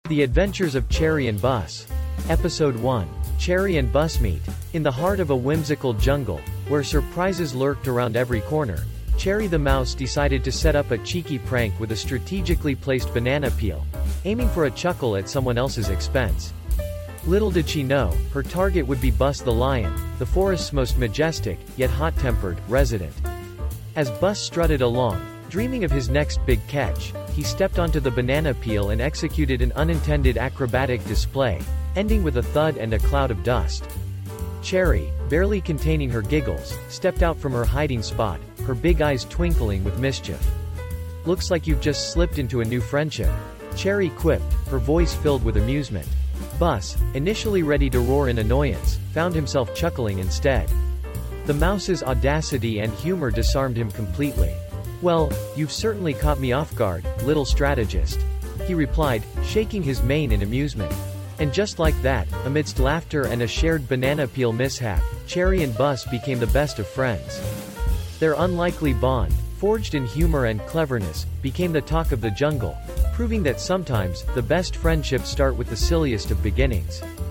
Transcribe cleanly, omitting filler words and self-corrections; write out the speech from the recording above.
The Adventures of Cherry and Bus. Episode 1. Cherry and Bus meet. In the heart of a whimsical jungle, where surprises lurked around every corner, Cherry the mouse decided to set up a cheeky prank with a strategically placed banana peel, aiming for a chuckle at someone else's expense. Little did she know, her target would be Bus the lion, the forest's most majestic, yet hot-tempered, resident. As Bus strutted along, dreaming of his next big catch, he stepped onto the banana peel and executed an unintended acrobatic display, ending with a thud and a cloud of dust. Cherry, barely containing her giggles, stepped out from her hiding spot, her big eyes twinkling with mischief. "Looks like you've just slipped into a new friendship," Cherry quipped, her voice filled with amusement. Bus, initially ready to roar in annoyance, found himself chuckling instead. The mouse's audacity and humor disarmed him completely. "Well, you've certainly caught me off guard, little strategist," he replied, shaking his mane in amusement. And just like that, amidst laughter and a shared banana peel mishap, Cherry and Bus became the best of friends. Their unlikely bond, forged in humor and cleverness, became the talk of the jungle, proving that sometimes, the best friendships start with the silliest of beginnings.